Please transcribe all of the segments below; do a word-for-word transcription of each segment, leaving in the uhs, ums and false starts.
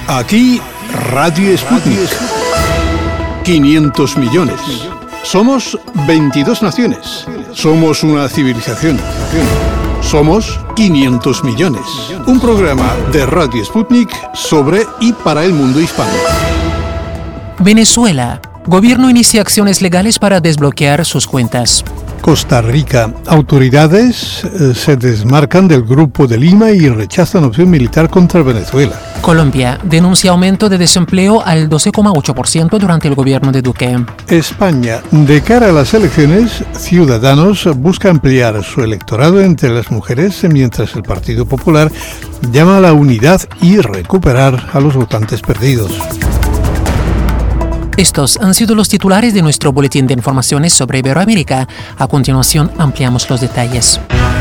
Aquí Radio Sputnik. quinientos millones. Somos veintidós naciones. Somos una civilización. Somos quinientos millones. Un programa de Radio Sputnik sobre y para el mundo hispano. Venezuela. Gobierno inicia acciones legales para desbloquear sus cuentas. Costa Rica. Autoridades eh, se desmarcan del Grupo de Lima y rechazan opción militar contra Venezuela. Colombia denuncia aumento de desempleo al doce coma ocho por ciento durante el gobierno de Duque. España. De cara a las elecciones, Ciudadanos busca ampliar su electorado entre las mujeres, mientras el Partido Popular llama a la unidad y recuperar a los votantes perdidos. Estos han sido los titulares de nuestro boletín de informaciones sobre Iberoamérica. A continuación ampliamos los detalles.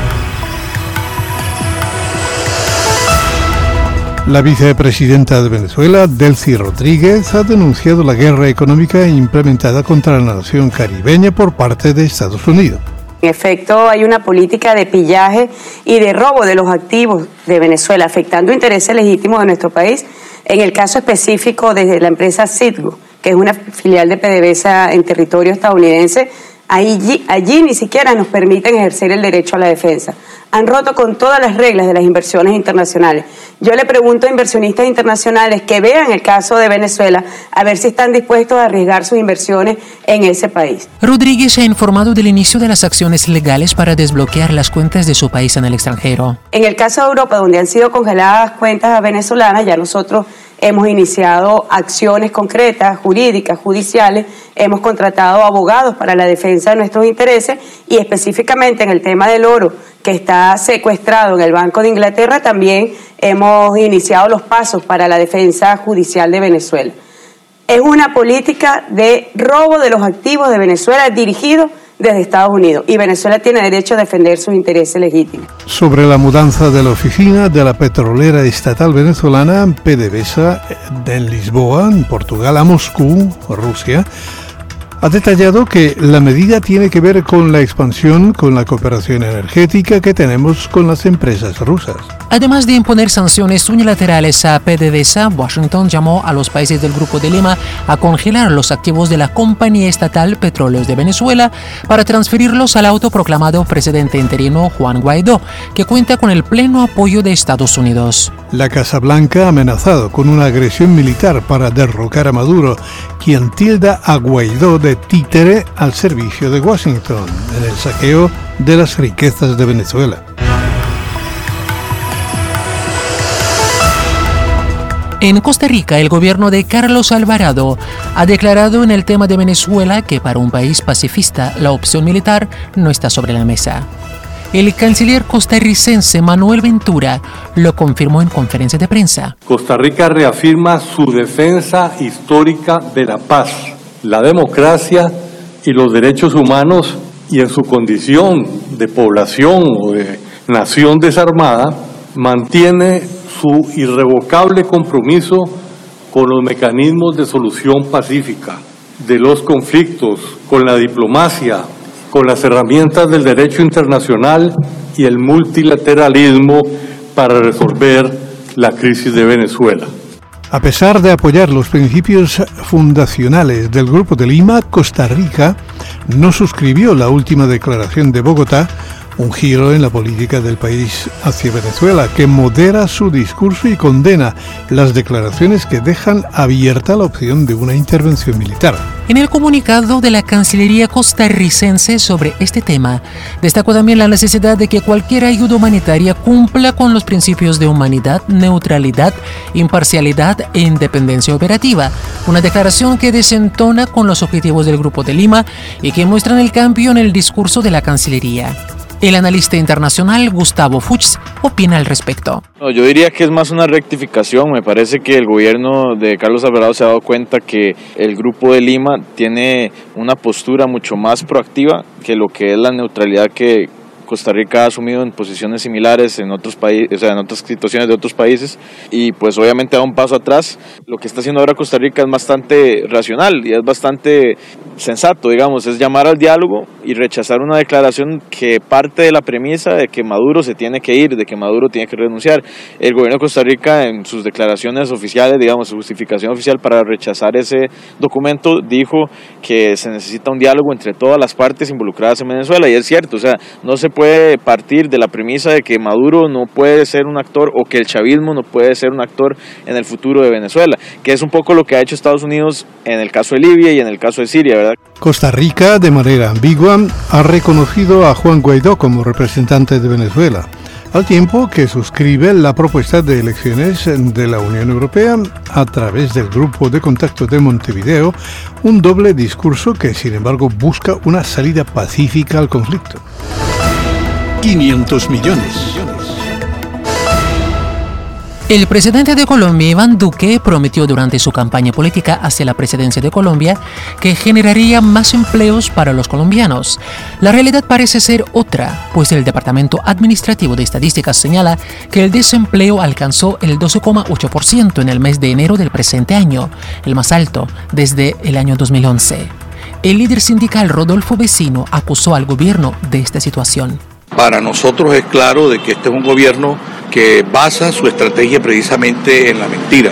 La vicepresidenta de Venezuela, Delcy Rodríguez, ha denunciado la guerra económica implementada contra la nación caribeña por parte de Estados Unidos. En efecto, hay una política de pillaje y de robo de los activos de Venezuela, afectando intereses legítimos de nuestro país. En el caso específico de la empresa Citgo, que es una filial de PDVSA en territorio estadounidense, allí, allí ni siquiera nos permiten ejercer el derecho a la defensa. Han roto con todas las reglas de las inversiones internacionales. Yo le pregunto a inversionistas internacionales que vean el caso de Venezuela a ver si están dispuestos a arriesgar sus inversiones en ese país. Rodríguez ha informado del inicio de las acciones legales para desbloquear las cuentas de su país en el extranjero. En el caso de Europa, donde han sido congeladas cuentas venezolanas, ya nosotros hemos iniciado acciones concretas, jurídicas, judiciales, hemos contratado abogados para la defensa de nuestros intereses y específicamente en el tema del oro que está secuestrado en el Banco de Inglaterra, también hemos iniciado los pasos para la defensa judicial de Venezuela. Es una política de robo de los activos de Venezuela dirigido desde Estados Unidos y Venezuela tiene derecho a defender sus intereses legítimos. Sobre la mudanza de la oficina de la petrolera estatal venezolana PDVSA de Lisboa, en Portugal, a Moscú, Rusia, ha detallado que la medida tiene que ver con la expansión, con la cooperación energética que tenemos con las empresas rusas. Además de imponer sanciones unilaterales a PDVSA, Washington llamó a los países del Grupo de Lima a congelar los activos de la compañía estatal Petróleos de Venezuela para transferirlos al autoproclamado presidente interino Juan Guaidó, que cuenta con el pleno apoyo de Estados Unidos. La Casa Blanca ha amenazado con una agresión militar para derrocar a Maduro, quien tilda a Guaidó de títere al servicio de Washington en el saqueo de las riquezas de Venezuela. En Costa Rica, el gobierno de Carlos Alvarado ha declarado en el tema de Venezuela que para un país pacifista la opción militar no está sobre la mesa. El canciller costarricense Manuel Ventura lo confirmó en conferencia de prensa. Costa Rica reafirma su defensa histórica de la paz, la democracia y los derechos humanos, y en su condición de población o de nación desarmada, mantiene su irrevocable compromiso con los mecanismos de solución pacífica de los conflictos, con la diplomacia, con las herramientas del derecho internacional y el multilateralismo para resolver la crisis de Venezuela. A pesar de apoyar los principios fundacionales del Grupo de Lima, Costa Rica no suscribió la última declaración de Bogotá, un giro en la política del país hacia Venezuela, que modera su discurso y condena las declaraciones que dejan abierta la opción de una intervención militar. En el comunicado de la Cancillería costarricense sobre este tema, destacó también la necesidad de que cualquier ayuda humanitaria cumpla con los principios de humanidad, neutralidad, imparcialidad e independencia operativa, una declaración que desentona con los objetivos del Grupo de Lima y que muestran el cambio en el discurso de la Cancillería. El analista internacional Gustavo Fuchs opina al respecto. No, yo diría que es más una rectificación. Me parece que el gobierno de Carlos Alvarado se ha dado cuenta que el Grupo de Lima tiene una postura mucho más proactiva que lo que es la neutralidad que Costa Rica ha asumido en posiciones similares en otros países, o sea, en otras situaciones de otros países, y pues obviamente da un paso atrás. Lo que está haciendo ahora Costa Rica es bastante racional y es bastante sensato, digamos, es llamar al diálogo y rechazar una declaración que parte de la premisa de que Maduro se tiene que ir, de que Maduro tiene que renunciar. El gobierno de Costa Rica, en sus declaraciones oficiales, digamos, su justificación oficial para rechazar ese documento, dijo que se necesita un diálogo entre todas las partes involucradas en Venezuela, y es cierto, o sea, no se puede partir de la premisa de que Maduro no puede ser un actor o que el chavismo no puede ser un actor en el futuro de Venezuela, que es un poco lo que ha hecho Estados Unidos en el caso de Libia y en el caso de Siria, ¿verdad? Costa Rica, de manera ambigua, ha reconocido a Juan Guaidó como representante de Venezuela, al tiempo que suscribe la propuesta de elecciones de la Unión Europea a través del Grupo de Contacto de Montevideo, un doble discurso que, sin embargo, busca una salida pacífica al conflicto. quinientos millones. El presidente de Colombia, Iván Duque, prometió durante su campaña política hacia la presidencia de Colombia que generaría más empleos para los colombianos. La realidad parece ser otra, pues el Departamento Administrativo de Estadísticas señala que el desempleo alcanzó el doce coma ocho por ciento en el mes de enero del presente año, el más alto desde el año dos mil once. El líder sindical Rodolfo Vecino acusó al gobierno de esta situación. Para nosotros es claro de que este es un gobierno que basa su estrategia precisamente en la mentira,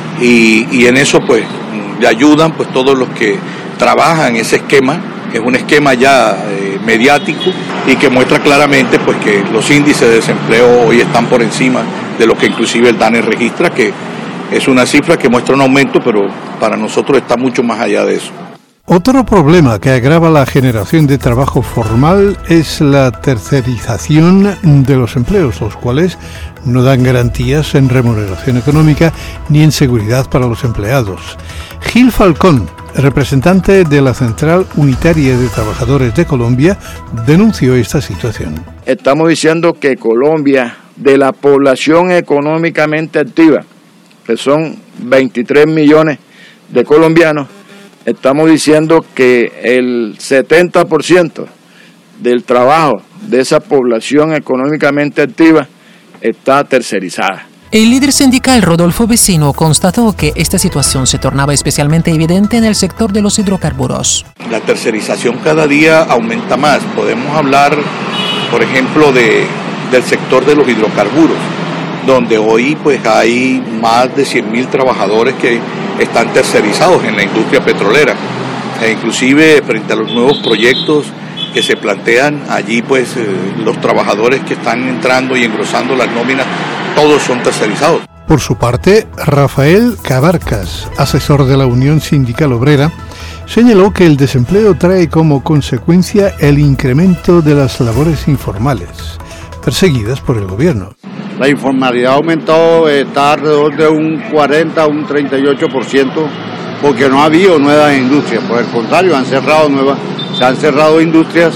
y, y en eso pues le ayudan pues todos los que trabajan ese esquema, que es un esquema ya eh, mediático y que muestra claramente pues que los índices de desempleo hoy están por encima de lo que inclusive el DANE registra, que es una cifra que muestra un aumento, pero para nosotros está mucho más allá de eso. Otro problema que agrava la generación de trabajo formal es la tercerización de los empleos, los cuales no dan garantías en remuneración económica ni en seguridad para los empleados. Gil Falcón, representante de la Central Unitaria de Trabajadores de Colombia, denunció esta situación. Estamos diciendo que Colombia, de la población económicamente activa, que son veintitrés millones de colombianos, estamos diciendo que el setenta por ciento del trabajo de esa población económicamente activa está tercerizada. El líder sindical Rodolfo Vecino constató que esta situación se tornaba especialmente evidente en el sector de los hidrocarburos. La tercerización cada día aumenta más. Podemos hablar, por ejemplo, de, del sector de los hidrocarburos, donde hoy pues hay más de cien mil trabajadores que están tercerizados en la industria petrolera, e inclusive frente a los nuevos proyectos que se plantean allí, pues eh, los trabajadores que están entrando y engrosando las nóminas, todos son tercerizados. Por su parte, Rafael Cabarcas, asesor de la Unión Sindical Obrera, señaló que el desempleo trae como consecuencia el incremento de las labores informales, perseguidas por el gobierno. La informalidad ha aumentado, está alrededor de un cuarenta, un treinta y ocho por ciento, porque no ha habido nuevas industrias. Por el contrario, han cerrado nuevas, se han cerrado industrias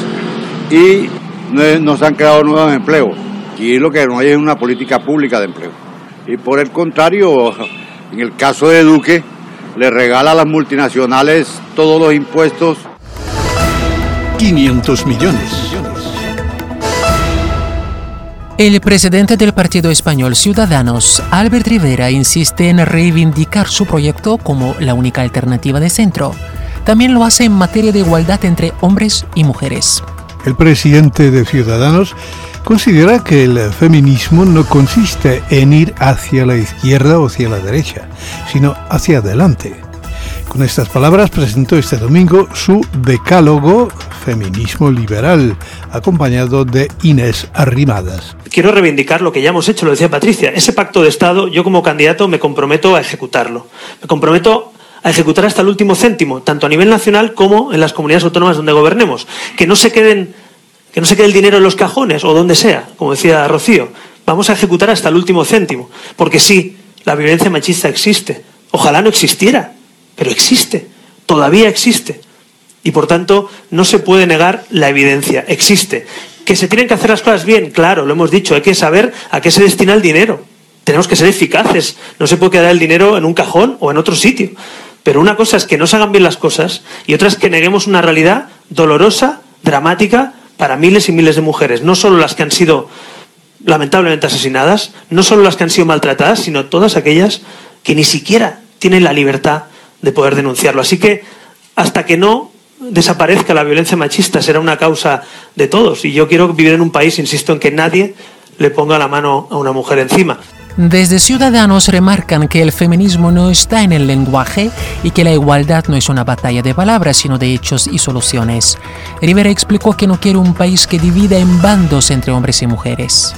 y no, no se han creado nuevos empleos. Y lo que no hay es una política pública de empleo. Y por el contrario, en el caso de Duque, le regala a las multinacionales todos los impuestos. quinientos millones. El presidente del partido español Ciudadanos, Albert Rivera, insiste en reivindicar su proyecto como la única alternativa de centro. También lo hace en materia de igualdad entre hombres y mujeres. El presidente de Ciudadanos considera que el feminismo no consiste en ir hacia la izquierda o hacia la derecha, sino hacia adelante. Con estas palabras presentó este domingo su decálogo Feminismo Liberal, acompañado de Inés Arrimadas. Quiero reivindicar lo que ya hemos hecho, lo decía Patricia. Ese pacto de Estado, yo como candidato me comprometo a ejecutarlo. Me comprometo a ejecutar hasta el último céntimo, tanto a nivel nacional como en las comunidades autónomas donde gobernemos. Que no se queden, que no se quede el dinero en los cajones o donde sea, como decía Rocío. Vamos a ejecutar hasta el último céntimo. Porque sí, la violencia machista existe. Ojalá no existiera, pero existe. Todavía existe. Y por tanto, no se puede negar la evidencia. Existe. ¿Que se tienen que hacer las cosas bien? Claro, lo hemos dicho. Hay que saber a qué se destina el dinero. Tenemos que ser eficaces. No se puede quedar el dinero en un cajón o en otro sitio. Pero una cosa es que no se hagan bien las cosas y otra es que neguemos una realidad dolorosa, dramática, para miles y miles de mujeres, no solo las que han sido lamentablemente asesinadas, no solo las que han sido maltratadas, sino todas aquellas que ni siquiera tienen la libertad de poder denunciarlo. Así que hasta que no desaparezca la violencia machista será una causa de todos. Y yo quiero vivir en un país, insisto, en que nadie le ponga la mano a una mujer encima. Desde Ciudadanos remarcan que el feminismo no está en el lenguaje y que la igualdad no es una batalla de palabras, sino de hechos y soluciones. Rivera explicó que no quiere un país que divida en bandos entre hombres y mujeres.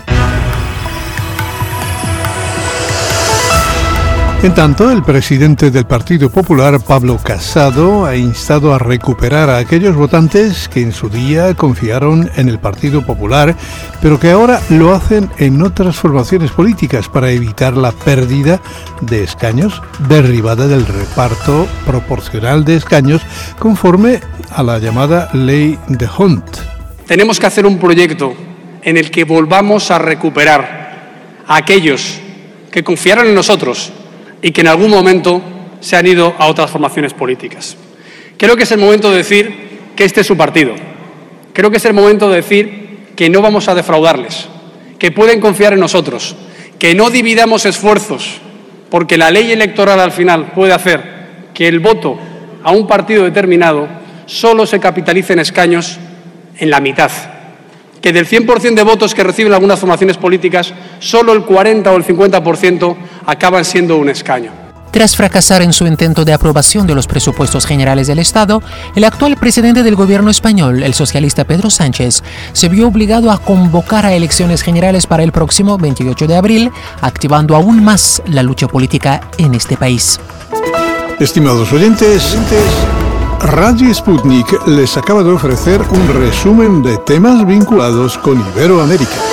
En tanto, el presidente del Partido Popular, Pablo Casado, ha instado a recuperar a aquellos votantes que en su día confiaron en el Partido Popular, pero que ahora lo hacen en otras formaciones políticas para evitar la pérdida de escaños derivada del reparto proporcional de escaños conforme a la llamada Ley de Hunt. Tenemos que hacer un proyecto en el que volvamos a recuperar a aquellos que confiaron en nosotros y que en algún momento se han ido a otras formaciones políticas. Creo que es el momento de decir que este es su partido. Creo que es el momento de decir que no vamos a defraudarles, que pueden confiar en nosotros, que no dividamos esfuerzos, porque la ley electoral al final puede hacer que el voto a un partido determinado solo se capitalice en escaños en la mitad, que del cien por ciento de votos que reciben algunas formaciones políticas, solo el cuarenta o el cincuenta por ciento acaban siendo un escaño. Tras fracasar en su intento de aprobación de los presupuestos generales del Estado, el actual presidente del gobierno español, el socialista Pedro Sánchez, se vio obligado a convocar a elecciones generales para el próximo veintiocho de abril, activando aún más la lucha política en este país. Estimados oyentes, Radio Sputnik les acaba de ofrecer un resumen de temas vinculados con Iberoamérica.